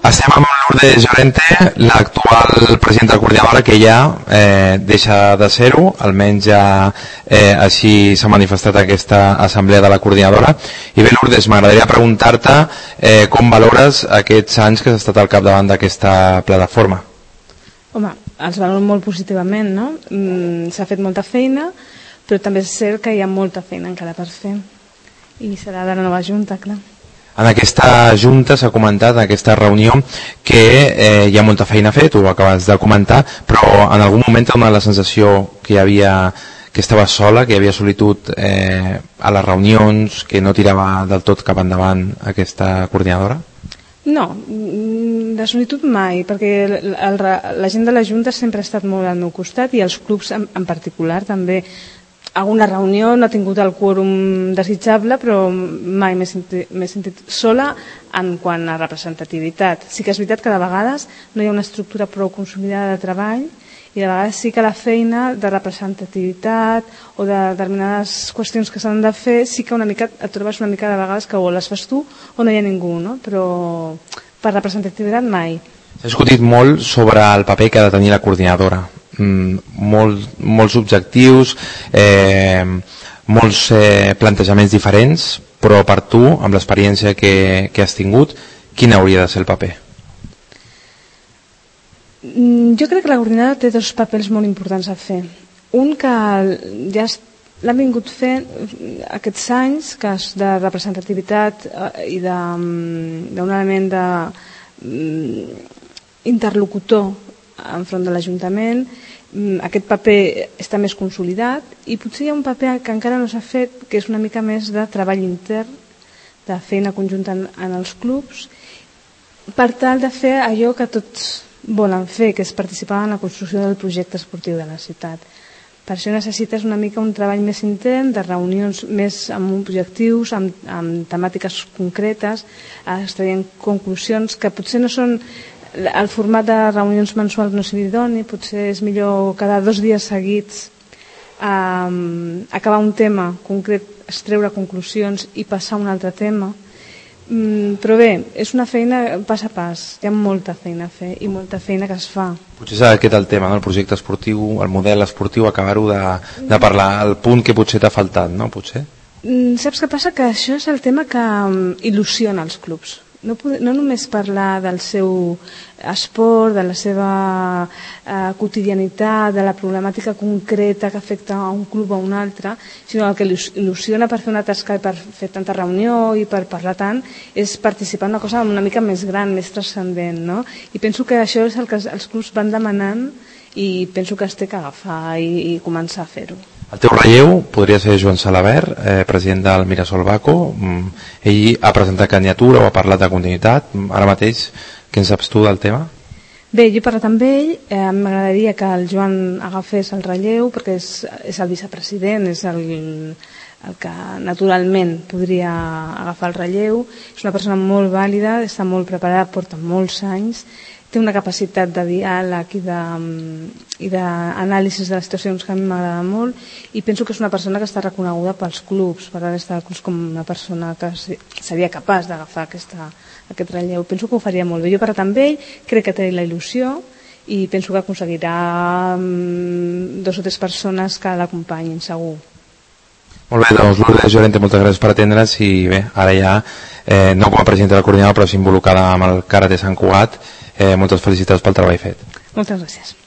Estem amb Lourdes Llorente, l'actual presidenta de la coordinadora, que ja deixa de ser-ho, almenys ja així s'ha manifestat aquesta assemblea de la coordinadora. I bé, Lourdes, m'agradaria preguntar-te com valores aquests anys que has estat al capdavant d'aquesta plataforma. Home, els valoro molt positivament, no? S'ha fet molta feina, però també és cert que hi ha molta feina encara per fer. I serà de la nova Junta, clar. En aquesta Junta s'ha comentat, en aquesta reunió, que hi ha molta feina a fer, tu ho acabes de comentar, però en algun moment t'ha donat la sensació que estava sola, que hi havia solitud a les reunions, que no tirava del tot cap endavant aquesta coordinadora? No, de solitud mai, perquè la gent de la Junta sempre ha estat molt al meu costat i els clubs en particular també. Alguna reunió no ha tingut el quòrum desitjable, però mai m'he sentit sola en quant a representativitat. Sí que és veritat que de vegades no hi ha una estructura prou consolidada de treball i de vegades sí que la feina de representativitat o de determinades qüestions que s'han de fer sí que una mica et trobes una mica de vegades que o les fas tu o no hi ha ningú, no? Però per representativitat mai. S'ha discutit molt sobre el paper que ha de tenir la coordinadora. Molts objectius, molts plantejaments diferents, però per tu, amb l'experiència que has tingut, quin hauria de ser el paper? Jo crec que la coordinadora té dos papers molt importants a fer. Un que ja l'han vingut fent aquests anys, que és de representativitat i d'un element d'interlocutor enfront de l'Ajuntament. Aquest paper està més consolidat i potser hi ha un paper que encara no s'ha fet, que és una mica més de treball intern, de feina conjunta en els clubs, per tal de fer allò que tots volen fer, que és participar en la construcció del projecte esportiu de la ciutat. Per això necessites una mica un treball més intern, de reunions més amb objectius, amb temàtiques concretes, extraient conclusions que potser no són. El format de reunions mensuals no és idoni, potser és millor cada 2 dies seguits acabar un tema concret, extreure conclusions i passar a un altre tema. Però bé, és una feina pas a pas, hi ha molta feina a fer i molta feina que es fa. Potser és aquest el tema, no? El projecte esportiu, el model esportiu, acabar-ho de parlar, el punt que potser t'ha faltat, no? Potser? Saps què passa? Que això és el tema que il·lusiona els clubs. No només parlar del seu esport, de la seva quotidianitat, de la problemàtica concreta que afecta a un club o a un altre, sinó el que il·lusiona per fer una tasca i per fer tanta reunió i per parlar tant és participar en una cosa una mica més gran, més transcendent, no? I penso que això és el que els clubs van demanant i penso que es té que agafar i començar a fer-ho. El teu relleu podria ser Joan Salabert, president del Mirasol Baco. Ell ha presentat candidatura o ha parlat de continuïtat. Ara mateix, què en saps tu del tema? Bé, jo he parlat amb ell. M'agradaria que el Joan agafés el relleu perquè és el vicepresident, és el que naturalment podria agafar el relleu. És una persona molt vàlida, està molt preparada, porta molts anys, té una capacitat de diàleg i d'anàlisi de les situacions que a mi m'agrada molt i penso que és una persona que està reconeguda pels clubs, per la resta dels clubs, com una persona que seria capaç d'agafar aquest relleu. Penso que ho faria molt bé. Jo he parlat amb ell, crec que té la il·lusió i penso que aconseguirà 2 o 3 persones que l'acompanyin, segur. Molt bé, doncs Lourdes Llorente, moltes gràcies per atendre's i bé, ara ja, no com a presidenta de la coordinadora, però sí involucrada amb el Karate Sant Cugat, moltes felicitats pel treball fet. Moltes gràcies.